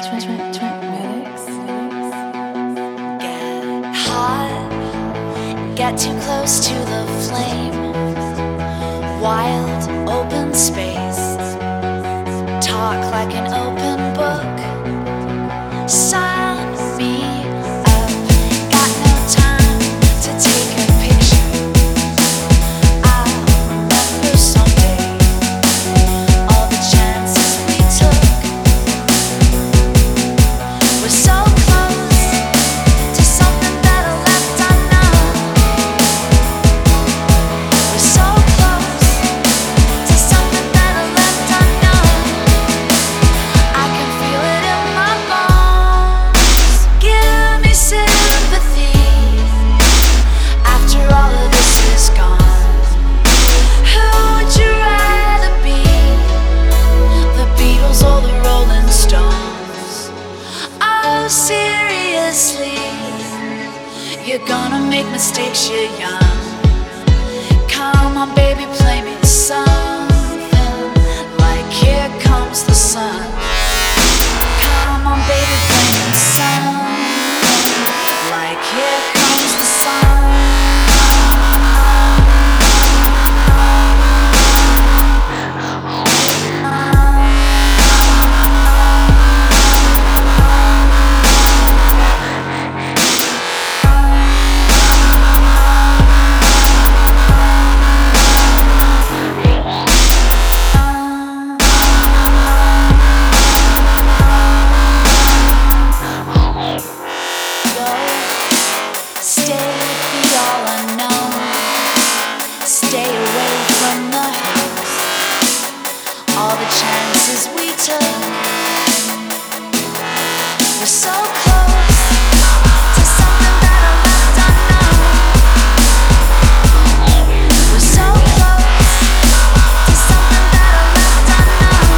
Get hot, get too close to the flame. Wild, open space. Talk like an open book. Sign me up. Got no time to take a picture. I'll remember someday all the chances we took. We're so close to something better left unknown. We're so close to something better left unknown. I can feel it in my bones. Give me sympathy after all of this is gone. Who would you rather be? The Beatles or the Rolling Stones? Oh, seriously, you're gonna make mistakes, you're young. Come on, baby, play me something like Here Comes the Sun. Come on, baby, play me something like Here Comes the Sun. Stay with the all unknown. Stay away from the house. All the chances we took. We're so close to something better left unknown. We're so close to something better left unknown.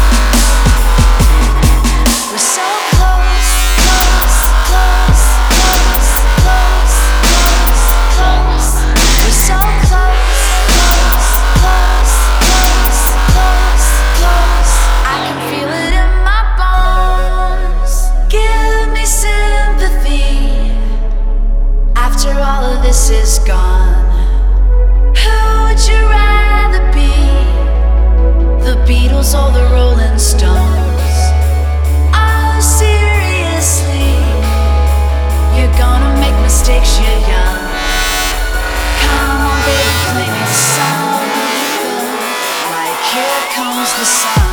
We're so close, close, close, close, close, close, close. We're so close, close, close, close, close, close. I can feel it in my bones. Give me sympathy after all of this is gone. Who would you rather be? The Beatles or the Rolling Stones? Oh, seriously, you're gonna make mistakes, you're young. Come on, baby, play me something like Here Comes the Sun.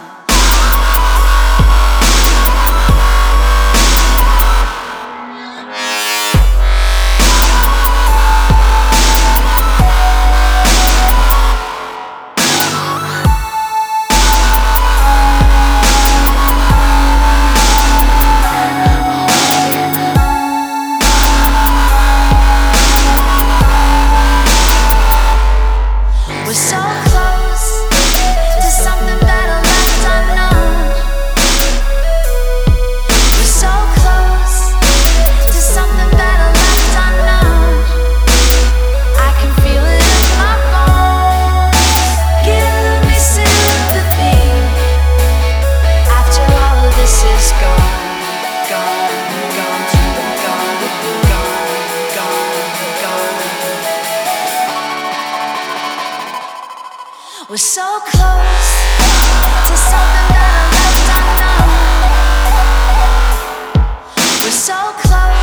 We're so close to something better left unknown. We're so close to something better left unknown. I can feel it in my bones. Give me sympathy after all of this is gone, gone, gone, gone, gone, gone, gone. We're so close to something better left unknown. We're so close.